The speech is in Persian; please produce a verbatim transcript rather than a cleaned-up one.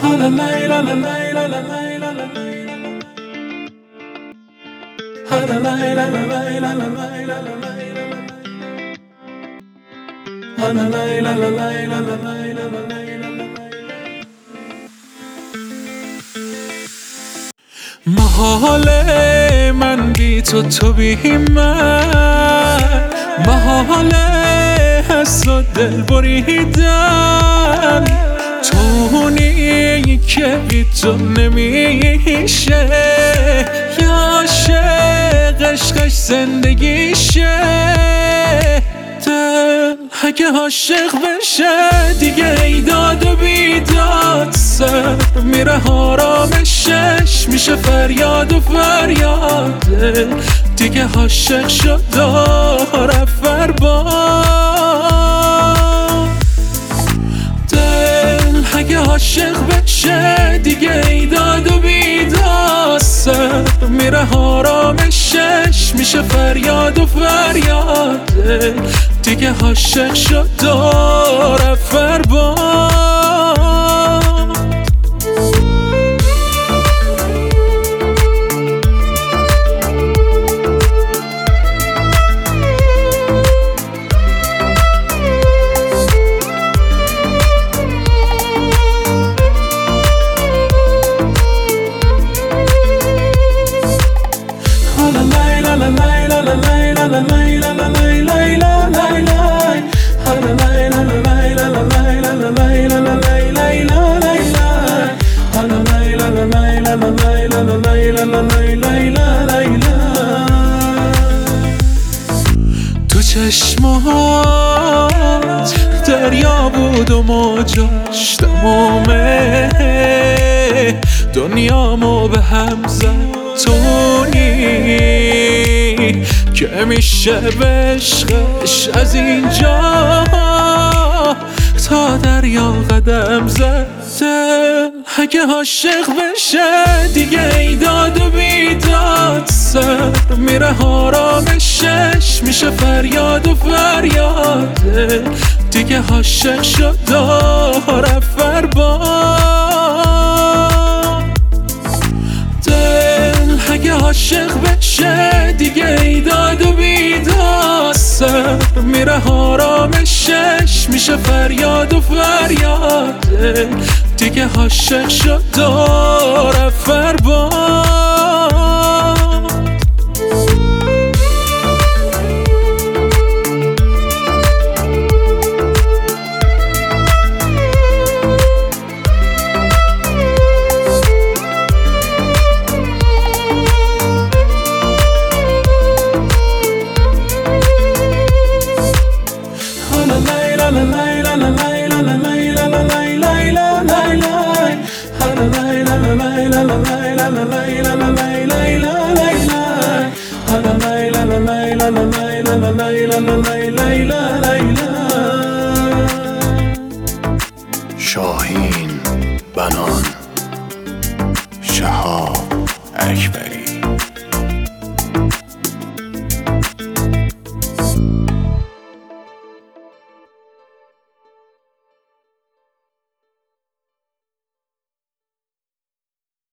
محاله من بی تو تو بی من، محاله حس و دل بریدن، تونی که بی تو نمیشه، یا عاشق عشقش زندگیشه. دل اگه عاشق بشه دیگه ایداد و بیداد، سر میره آرامشش میشه فریاد و فریاد. دل دیگه عاشق شد داره فرباد. دل اگه عاشق بشه دیگه ایداد و بیداد، سر میره آرامشش میشه فریاد و فریاد. دل دیگه عاشق شد داره فرباد. تو چشمات دریا بود و موجاش تمومه، دنیامو به هم زد تونی که میشه به عشقش از اینجا تا دریا قدم زد. دل اگه عاشق بشه دیگه ایداد و بیداد، سر میره آرامشش میشه فریاد و فریاد. دل دیگه عاشق شد داره فرباد. دل اگه عاشق بشه دیگه ایداد و بیداد، سر میره آرامشش میشه فریاد و فریاد. دل دیگه عاشق شد داره فرباد. شاهین بنان، شهاب اکبری.